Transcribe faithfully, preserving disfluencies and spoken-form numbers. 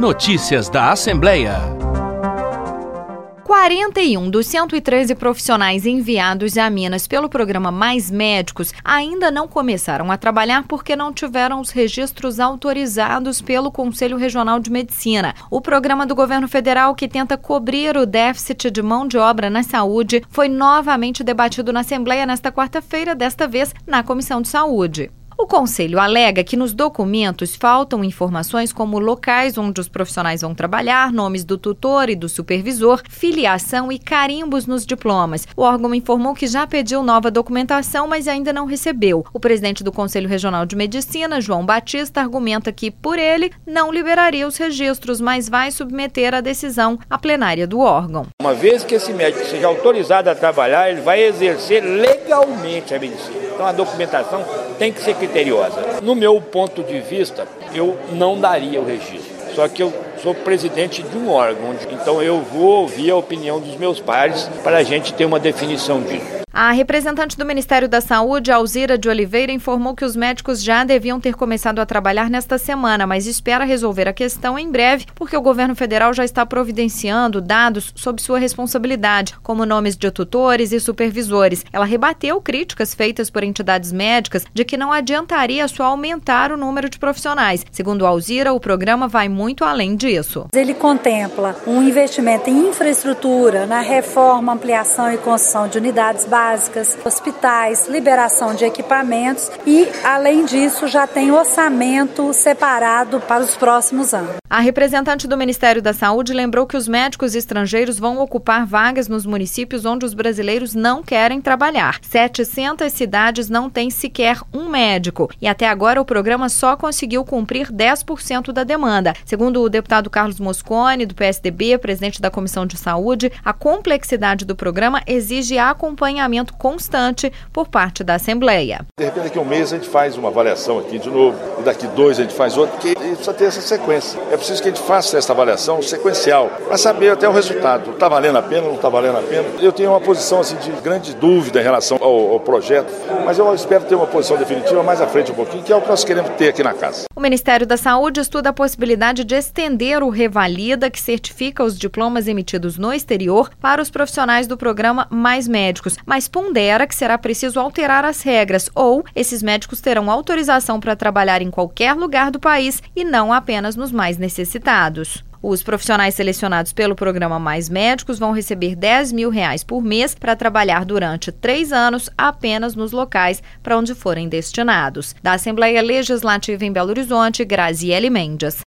Notícias da Assembleia. quarenta e um dos cento e treze profissionais enviados a Minas pelo programa Mais Médicos ainda não começaram a trabalhar porque não tiveram os registros autorizados pelo Conselho Regional de Medicina. O programa do governo federal que tenta cobrir o déficit de mão de obra na saúde foi novamente debatido na Assembleia nesta quarta-feira, desta vez na Comissão de Saúde. O Conselho alega que nos documentos faltam informações como locais onde os profissionais vão trabalhar, nomes do tutor e do supervisor, filiação e carimbos nos diplomas. O órgão informou que já pediu nova documentação, mas ainda não recebeu. O presidente do Conselho Regional de Medicina, João Batista, argumenta que, por ele, não liberaria os registros, mas vai submeter a decisão à plenária do órgão. Uma vez que esse médico seja autorizado a trabalhar, ele vai exercer legalmente a medicina. Então a documentação tem que ser criteriosa. No meu ponto de vista, eu não daria o registro. Só que eu sou presidente de um órgão, então eu vou ouvir a opinião dos meus pares para a gente ter uma definição disso. A representante do Ministério da Saúde, Alzira de Oliveira, informou que os médicos já deviam ter começado a trabalhar nesta semana, mas espera resolver a questão em breve, porque o governo federal já está providenciando dados sob sua responsabilidade, como nomes de tutores e supervisores. Ela rebateu críticas feitas por entidades médicas de que não adiantaria só aumentar o número de profissionais. Segundo Alzira, o programa vai muito além disso. Ele contempla um investimento em infraestrutura, na reforma, ampliação e construção de unidades básicas, básicas, hospitais, liberação de equipamentos e, além disso, já tem orçamento separado para os próximos anos. A representante do Ministério da Saúde lembrou que os médicos estrangeiros vão ocupar vagas nos municípios onde os brasileiros não querem trabalhar. setecentas cidades não têm sequer um médico e até agora o programa só conseguiu cumprir dez por cento da demanda. Segundo o deputado Carlos Mosconi, do P S D B, presidente da Comissão de Saúde, a complexidade do programa exige acompanhamento constante por parte da Assembleia. De repente, daqui a um mês a gente faz uma avaliação aqui de novo, e daqui dois a gente faz outra, porque precisa ter essa sequência. É preciso que a gente faça essa avaliação sequencial, para saber até o resultado. Está valendo a pena, não está valendo a pena? Eu tenho uma posição assim, de grande dúvida em relação ao, ao projeto, mas eu espero ter uma posição definitiva mais à frente um pouquinho, que é o que nós queremos ter aqui na casa. O Ministério da Saúde estuda a possibilidade de estender o Revalida, que certifica os diplomas emitidos no exterior, para os profissionais do programa Mais Médicos, mas pondera que será preciso alterar as regras ou esses médicos terão autorização para trabalhar em qualquer lugar do país e não apenas nos mais necessitados. Os profissionais selecionados pelo programa Mais Médicos vão receber dez mil reais por mês para trabalhar durante três anos apenas nos locais para onde forem destinados. Da Assembleia Legislativa em Belo Horizonte, Graziele Mendes.